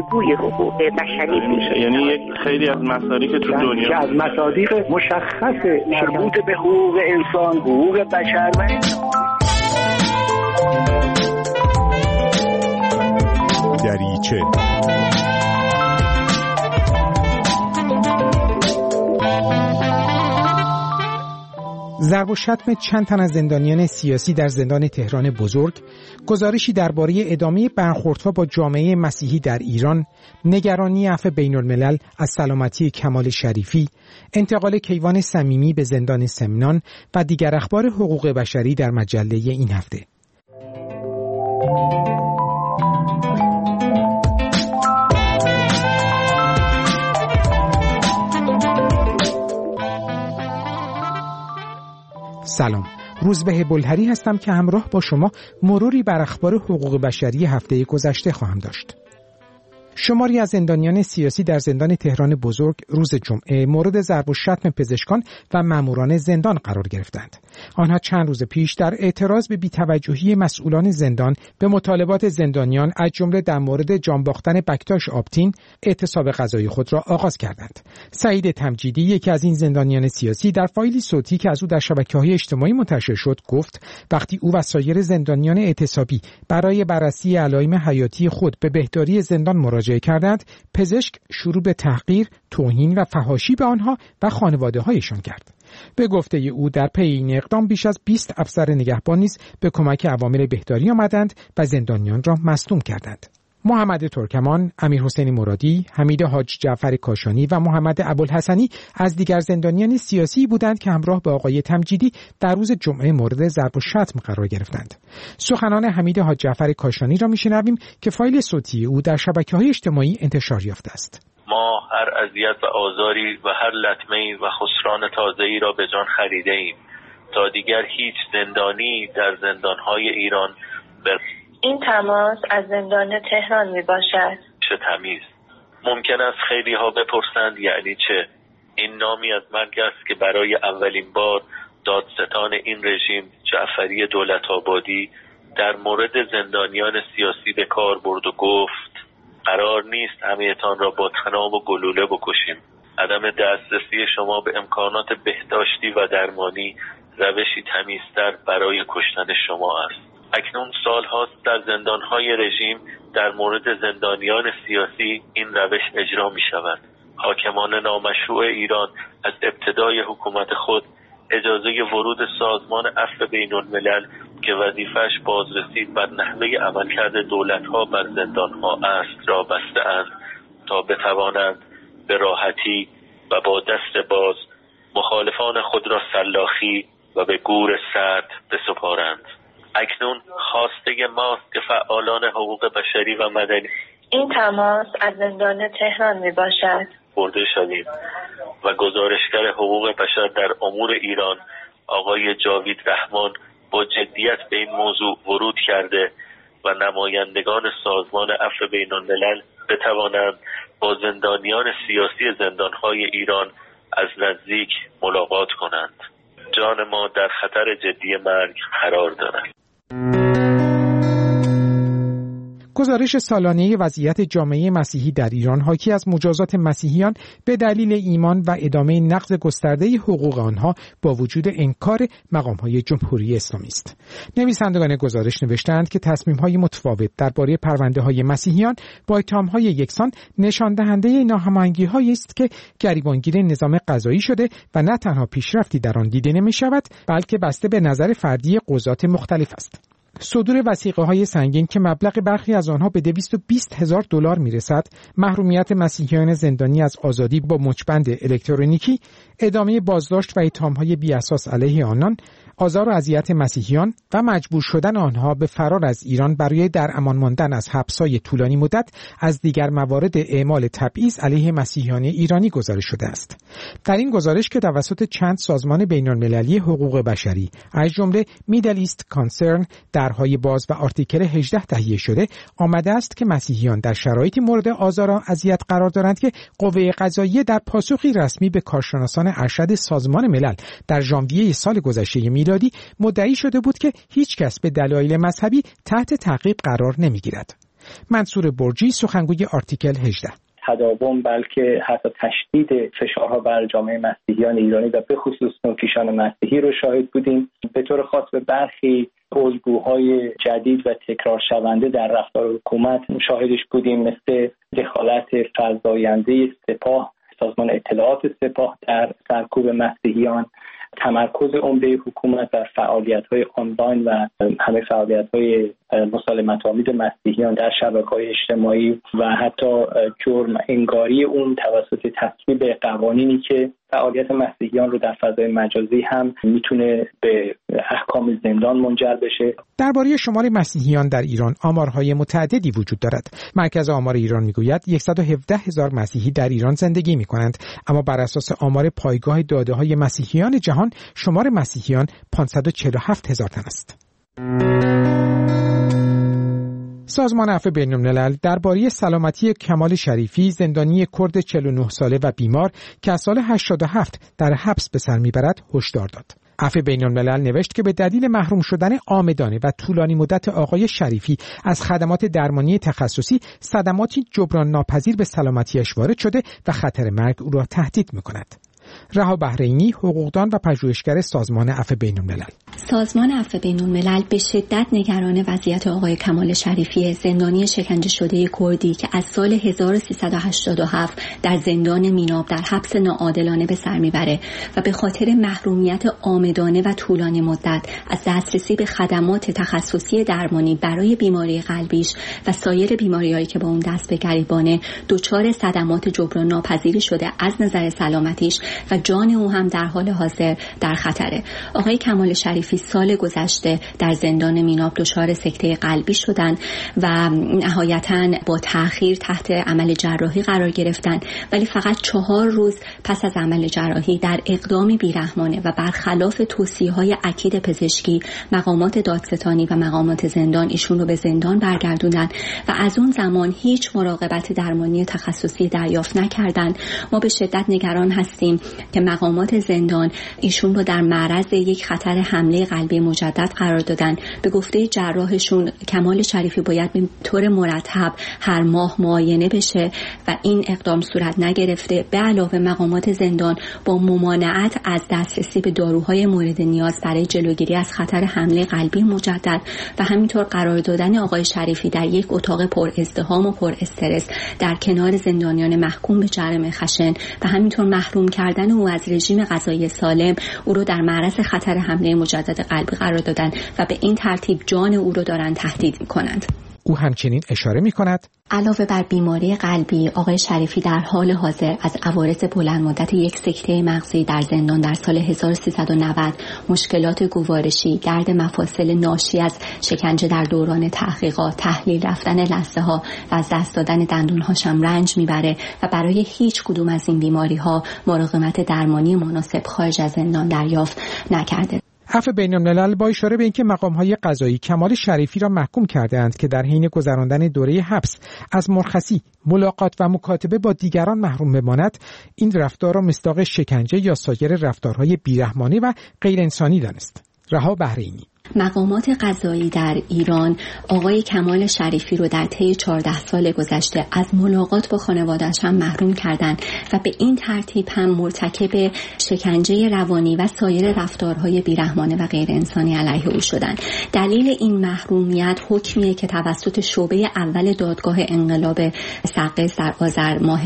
پاسخگوی حقوق بشری میشه. یعنی یک خیلی از مصادیق تو دنیا که از مصادیق مشخص مربوط به حقوق انسان، حقوق بشر و دریچه ضرب و شتم چند تن از زندانیان سیاسی در زندان تهران بزرگ، گزارشی درباره ادامه برخوردها با جامعه مسیحی در ایران، نگرانی عفو بین الملل از سلامتی کمال شریفی، انتقال کیوان صمیمی به زندان سمنان و دیگر اخبار حقوق بشری در مجله این هفته. سلام، روزبه بلهری هستم که همراه با شما مروری بر اخبار حقوق بشری هفته گذشته خواهم داشت. شماری از زندانیان سیاسی در زندان تهران بزرگ روز جمعه مورد ضرب و شتم پزشکان و ماموران زندان قرار گرفتند. آنها چند روز پیش در اعتراض به بی‌توجهی مسئولان زندان به مطالبات زندانیان از جمله در مورد جان باختن بکتاش آبتین اعتصاب غذایی خود را آغاز کردند. سعید تمجیدی، یکی از این زندانیان سیاسی، در فایلی صوتی که از او در شبکه‌های اجتماعی منتشر شد گفت وقتی او و سایر زندانیان اعتصابی برای بررسی علائم حیاتی خود به بهداری زندان مراجعه کردند، پزشک شروع به تحقیر، توهین و فحاشی به آنها و خانواده‌هایشان کرد. به گفته او در پی این اقدام بیش از 20 افسر نگهبان نیز به کمک عوامل بهداری آمدند و زندانیان را مصدوم کردند. محمد ترکمان، امیرحسین مرادی، حمید حاج جعفر کاشانی و محمد ابوالحسنی از دیگر زندانیان سیاسی بودند که همراه با آقای تمجیدی در روز جمعه مورد ضرب و شتم قرار گرفتند. سخنان حمید حاج جعفر کاشانی را میشنویم که فایل صوتی او در شبکه‌های اجتماعی انتشار یافته است. ما هر اذیت و آزاری و هر لطمه‌ای و خسران تازه‌ای را به جان خریده ایم تا دیگر هیچ زندانی در زندان‌های ایران این تماس از زندان تهران می باشد. چه تمیز. ممکن است خیلی ها بپرسند یعنی چه؟ این نامی از مرگ است که برای اولین بار دادستان این رژیم جعفری دولت‌آبادی در مورد زندانیان سیاسی به کار برد و گفت قرار نیست همه‌تان را با طناب و گلوله بکشیم. عدم دسترسی شما به امکانات بهداشتی و درمانی روشی تمیزتر برای کشتن شما است. اکنون سال هاست در زندانهای رژیم در مورد زندانیان سیاسی این روش اجرا می شود. حاکمان نامشروع ایران از ابتدای حکومت خود اجازه ورود سازمان عفو بین الملل که وظیفه‌اش بازرسی بر نحوه عملکرد دولت‌ها بر زندان‌ها است را بسته‌اند تا بتوانند به راحتی و با دست باز مخالفان خود را سلاخی و به گور سرد بسپارند. اکنون خواسته ماست که فعالان حقوق بشری و مدنی این تماس از زندان تهران می باشد برده شویم و گزارشگر حقوق بشر در امور ایران آقای جاوید رحمان با جدیت به این موضوع ورود کرده و نمایندگان سازمان عفو بین الملل بتوانند با زندانیان سیاسی زندانهای ایران از نزدیک ملاقات کنند. جان ما در خطر جدی مرگ قرار دارد. گزارش سالانه وضعیت جامعه مسیحی در ایران حاکی از مجازات مسیحیان به دلیل ایمان و ادامه نقض گسترده حقوق آنها با وجود انکار مقام‌های جمهوری اسلامی است. نویسندگان گزارش نوشتند که تصمیم‌های متفاوت درباره پرونده‌های مسیحیان با اتهام‌های یکسان نشان دهنده ناهماهنگی‌هایی است که گریبانگیر نظام قضایی شده و نه تنها پیشرفتی در آن دیده نمی‌شود بلکه بسته به نظر فردی قضات مختلف است. صدور وثیقه‌های سنگین که مبلغ برخی از آنها به 220,000 دلار میرسد، محرومیت مسیحیان زندانی از آزادی با مچبند الکترونیکی، ادامه بازداشت و اتهام‌های بی‌اساس علیه آنان، آزار و اذیت مسیحیان و مجبور شدن آنها به فرار از ایران برای در امان ماندن از حبس‌های طولانی مدت از دیگر موارد اعمال تبعیض علیه مسیحیان ایرانی گزارش شده است. در این گزارش که توسط چند سازمان بین‌المللی حقوق بشری از جمله میدل ایست کانسرن درهای باز و آرتیکل 18 تهیه شده، آمده است که مسیحیان در شرایطی مورد آزار و اذیت قرار دارند که قوه قضاییه در پاسخی رسمی به کارشناسان ارشد سازمان ملل در ژانویه سال گذشته میلادی مدعی شده بود که هیچ کس به دلایل مذهبی تحت تعقیب قرار نمیگیرد. منصور برجی، سخنگوی آرتیکل 18: تداوم بلکه حتی تشدید فشارها بر جامعه مسیحیان ایرانی و به خصوص نوکیشان مسیحی رو شاهد بودیم. به طور خاص به برخی الگوهای جدید و تکرار شونده در رفتار حکومت شاهدش بودیم، مثل دخالت فزاینده سپاه، سازمان اطلاعات سپاه در سرکوب مسیحیان، تمرکز عمده حکومت بر فعالیت‌های آنلاین و همه فعالیت‌های مسالمت‌آمیز مسیحیان در شبکه‌های اجتماعی و حتی جرم انگاری اون توسط تصویب قوانینی که فعالیت مسیحیان رو در فضای مجازی هم میتونه به احکام زندان منجر بشه. درباره شمار مسیحیان در ایران آمارهای متعددی وجود دارد. مرکز آمار ایران میگوید 117,000 مسیحی در ایران زندگی میکنند، اما بر اساس آمار پایگاه داده‌های مسیحیان جهان شمار مسیحیان 547,000 تن است. سازمان عفو بین‌الملل درباره سلامتی کمال شریفی، زندانی کرد 49 ساله و بیمار که از سال 87 در حبس به سر میبرد، هشدار داد. عفو بین‌الملل نوشت که به دلیل محروم شدن عامدانه و طولانی مدت آقای شریفی از خدمات درمانی تخصصی، صدماتی جبران ناپذیر به سلامتیش وارد شده و خطر مرگ او را تهدید می‌کند. رها بحرینی، حقوقدان و پژوهشگر سازمان عفو بین‌الملل: سازمان عفو بین‌الملل به شدت نگران وضعیت آقای کمال شریفی، زندانی شکنجه شده کردی که از سال 1387 در زندان میناب در حبس ناعادلانه به سر میبره و به خاطر محرومیت عامدانه و طولانی مدت از دسترسی به خدمات تخصصی درمانی برای بیماری قلبیش و سایر بیماری‌هایی که با اون دست به گریبانه دچار صدمات جبران ناپذیری شده از نظر سلامتیش و جان او هم در حال حاضر در خطره. آقای کمال شریفی سال گذشته در زندان میناب دچار سکته قلبی شدند و نهایتاً با تأخیر تحت عمل جراحی قرار گرفتند، ولی فقط 4 روز پس از عمل جراحی در اقدامی بیرحمانه و برخلاف توصیه‌های اکید پزشکی، مقامات دادستانی و مقامات زندان ایشون رو به زندان برگردوندن و از اون زمان هیچ مراقبت درمانی تخصصی دریافت نکردند. ما به شدت نگران هستیم که مقامات زندان ایشون رو در معرض یک خطر حمله قلبی مجدد قرار دادن. به گفته جراحشون کمال شریفی باید به طور مرتب هر ماه معاینه بشه و این اقدام صورت نگرفته. به علاوه مقامات زندان با ممانعت از دسترسی به داروهای مورد نیاز برای جلوگیری از خطر حمله قلبی مجدد و همینطور قرار دادن آقای شریفی در یک اتاق پر ازدحام و پر استرس در کنار زندانیان محکوم به جرم خشن و همینطور محروم کردن او از رژیم غذایی سالم، او رو در معرض خطر حمله مجدد قلبی قرار دادن و به این ترتیب جان او رو دارن تهدید می‌کنند. او همچنین اشاره می‌کند علاوه بر بیماری قلبی، آقای شریفی در حال حاضر از عوارض بلند مدت یک سکته مغزی در زندان در سال 1390، مشکلات گوارشی، درد مفاصل ناشی از شکنجه در دوران تحقیقات، تحلیل رفتن لثه‌ها و از دست دادن دندون‌هاش هم رنج میبره و برای هیچ کدوم از این بیماری‌ها مراقبت درمانی مناسب خارج از زندان دریافت نکرده. عفو بین‌الملل با اشاره به اینکه مقام‌های قضایی کمال شریفی را محکوم کرده‌اند که در حین گذراندن دوره حبس از مرخصی، ملاقات و مکاتبه با دیگران محروم بماند، این رفتار را مصداق شکنجه یا سایر رفتارهای بیرحمانه و غیر انسانی دانست. رها بحرینی: مقامات قضایی در ایران آقای کمال شریفی رو در طی 14 سال گذشته از ملاقات با خانواده‌اش هم محروم کردند و به این ترتیب هم مرتکب شکنجه روانی و سایر رفتارهای بیرحمانه و غیر انسانی علیه او شدند. دلیل این محرومیت حکمیه که توسط شعبه اول دادگاه انقلاب سقز در آذر ماه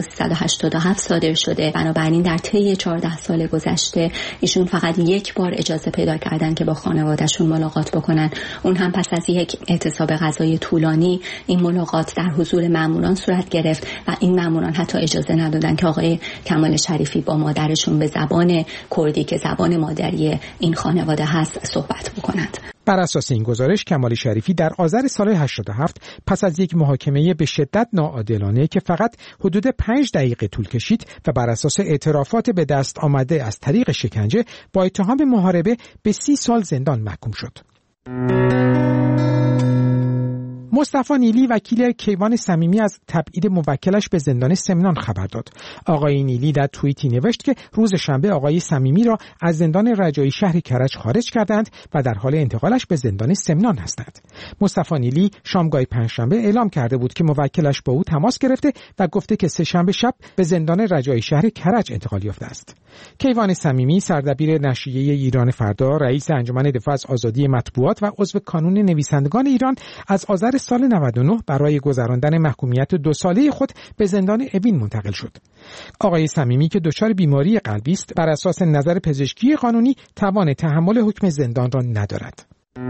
1387 صادر شده. بنابراین در طی 14 سال گذشته ایشون فقط یک بار اجازه پیدا کردن که با خانواده‌شون ملاقات بکنن، اون هم پس از یک اعتصاب غذایی طولانی. این ملاقات در حضور ماموران صورت گرفت و این ماموران حتی اجازه ندادن که آقای کمال شریفی با مادرشون به زبان کردی که زبان مادری این خانواده هست صحبت بکنند. بر اساس این گزارش کمال شریفی در آذر سال 87 پس از یک محاکمه به شدت ناعادلانه که فقط حدود 5 دقیقه طول کشید و بر اساس اعترافات به دست آمده از طریق شکنجه با اتهام محاربه به 30 سال زندان محکوم شد. مصطفی نیلی وکیل کیوان صمیمی از تبعید موکلش به زندان سمنان خبر داد. آقای نیلی در توییتی نوشت که روز شنبه آقای صمیمی را از زندان رجایی شهر کرج خارج کردند و در حال انتقالش به زندان سمنان هستند. مصطفی نیلی شامگاه پنجشنبه اعلام کرده بود که موکلش با او تماس گرفته و گفته که سه‌شنبه شب به زندان رجایی شهر کرج انتقال یافته است. کیوان صمیمی سردبیر نشریه ایران فردا، رئیس انجمن دفاع از آزادی مطبوعات و عضو کانون نویسندگان ایران از آذر سال 99 برای گذراندن محکومیت 2 ساله خود به زندان اوین منتقل شد. آقای صمیمی که دچار بیماری قلبی است، بر اساس نظر پزشکی قانونی توان تحمل حکم زندان را ندارد.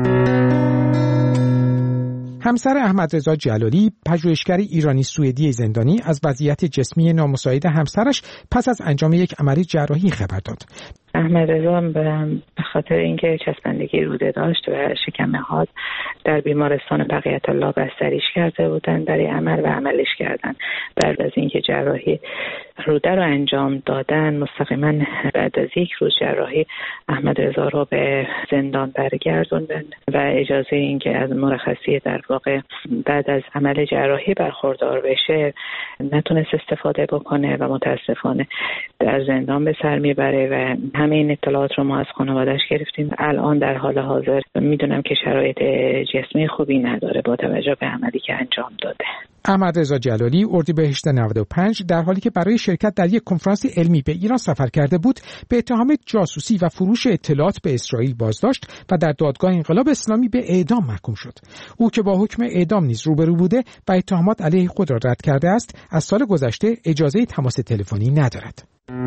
همسر احمد رضا جلالی، پژوهشگر ایرانی سوئدی زندانی، از وضعیت جسمی نامساعد همسرش پس از انجام یک عملیات جراحی خبر داد. احمد رضا به خاطر اینکه چسبندگی روده داشت و شکم نهاد در بیمارستان بقیت الله بستریش کرده بودن برای عمل و عملش کردن. بعد از اینکه جراحی روده رو انجام دادن، مستقیما بعد از 1 روز جراحی احمد رضا رو به زندان برگردوندن و اجازه اینکه از مرخصی در واقع بعد از عمل جراحی برخوردار بشه نتونست استفاده بکنه و متاسفانه در زندان به سر میبره و همه این اطلاعات رو ما از خانواده‌اش گرفتیم. الان در حال حاضر میدونم که شرایط جسمی خوبی نداره با توجه به عملی که انجام داده. احمد رضا جلالی اردیبهشت 95 در حالی که برای شرکت در یک کنفرانس علمی به ایران سفر کرده بود، به اتهام جاسوسی و فروش اطلاعات به اسرائیل بازداشت و در دادگاه انقلاب اسلامی به اعدام محکوم شد. او که با حکم اعدام نیز روبرو بوده و اتهامات علیه خود را رد کرده است، از سال گذشته اجازه تماس تلفنی ندارد.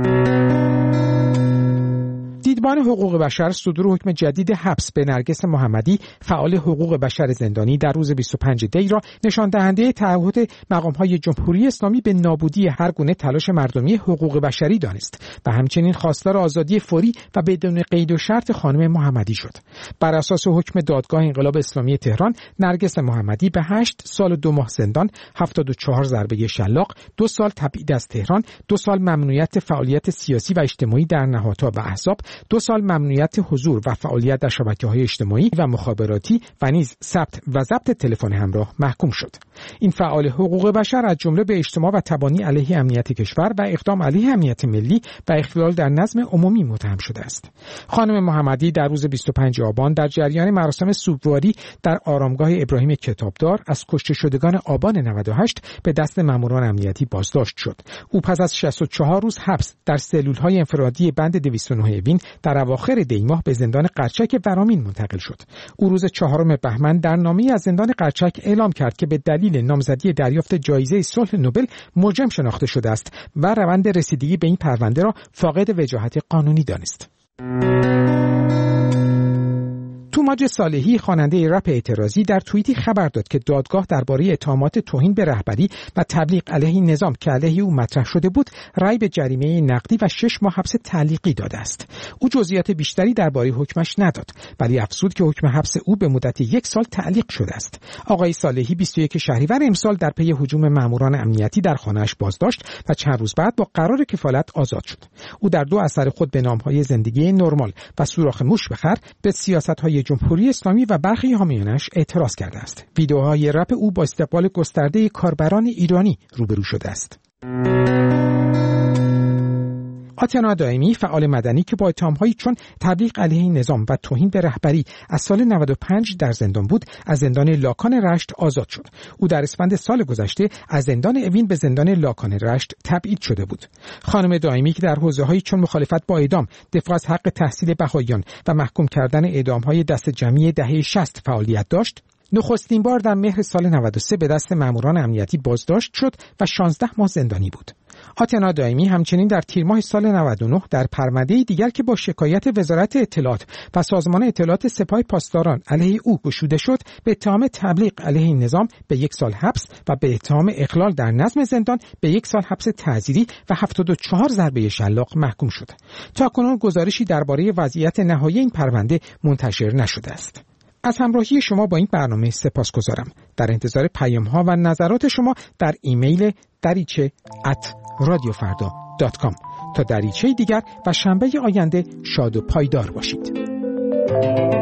دیدبان حقوق بشر صدور حکم جدید حبس به نرگس محمدی، فعال حقوق بشر زندانی، در روز 25 دی را نشان دهنده تعهد مقام‌های جمهوری اسلامی به نابودی هر گونه تلاش مردمی حقوق بشری دانست و همچنین خواستار آزادی فوری و بدون قید و شرط خانم محمدی شد. بر اساس حکم دادگاه انقلاب اسلامی تهران، نرگس محمدی به 8 سال و 2 ماه زندان، 74 ضربه شلاق، 2 سال تبعید از تهران، 2 سال ممنوعیت فعالیت سیاسی و اجتماعی در نهادها و احزاب، 2 سال ممنوعیت حضور و فعالیت در شبکه‌های اجتماعی و مخابراتی و نیز ثبت و ضبط تلفن همراه محکوم شد. این فعال حقوق بشر از جمله به اجتماع و تبانی علیه امنیت کشور و اقدام علیه امنیت ملی و اختلال در نظم عمومی متهم شده است. خانم محمدی در روز 25 آبان در جریان مراسم سوگواری در آرامگاه ابراهیم کتابدار از کشته شدگان آبان 98 به دست ماموران امنیتی بازداشت شد. او پس از 64 روز حبس در سلول‌های انفرادی بند 209 اوین در اواخر دی ماه به زندان قرچک ورامین منتقل شد. او روز 4 بهمن در نامه‌ای از زندان قرچک اعلام کرد که به دلیل نامزدی دریافت جایزه صلح نوبل مجرم شناخته شده است و روند رسیدگی به این پرونده را فاقد وجاهت قانونی دانست. توماج صالحی، خواننده رپ اعتراضی، در توییتی خبر داد که دادگاه درباره اتهامات توهین به رهبری و تبلیغ علیه نظام که علیه او مطرح شده بود، رأی به جریمه نقدی و 6 ماه حبس تعلیقی داده است. او جزئیات بیشتری درباره حکمش نداد، ولی افزود که حکم حبس او به مدت 1 سال تعلیق شده است. آقای صالحی 21 شهریور امسال در پی هجوم ماموران امنیتی در خانه‌اش بازداشت و چند روز بعد با قرار کفالت آزاد شد. او در 2 اثر خود به نام‌های زندگی نرمال و سوراخ موش بخر به سیاست‌های جمهوری اسلامی و برخی حامیانش اعتراض کرده است. ویدیوهای رپ او با استقبال گسترده کاربران ایرانی روبرو شده است. آتنا دائمی، فعال مدنی که با اتهام‌هایی چون تبلیغ علیه نظام و توهین به رهبری از سال 95 در زندان بود، از زندان لاکان رشت آزاد شد. او در اسفند سال گذشته از زندان اوین به زندان لاکان رشت تبعید شده بود. خانم دائمی که در حوزه‌هایی چون مخالفت با اعدام، دفاع از حق تحصیل بهائیان و محکوم کردن اعدام‌های دست جمعی دهه 60 فعالیت داشت، نخستین بار در مهر سال 93 به دست ماموران امنیتی بازداشت شد و 16 ماه زندانی بود. آتنا دائمی همچنین در تیر ماه سال 99 در پرونده دیگر که با شکایت وزارت اطلاعات و سازمان اطلاعات سپاه پاسداران علیه او گشوده شد، به اتهام تبلیغ علیه نظام به 1 سال حبس و به اتهام اخلال در نظم زندان به 1 سال حبس تعزیری و 74 ضربه شلاق محکوم شد. تاکنون گزارشی درباره وضعیت نهایی این پرونده منتشر نشده است. از همراهی شما با این برنامه سپاسگزارم. در انتظار پیام‌ها و نظرات شما در ایمیل dariche@radiofarda.com. تا دریچه دیگر و شنبه آینده شاد و پایدار باشید.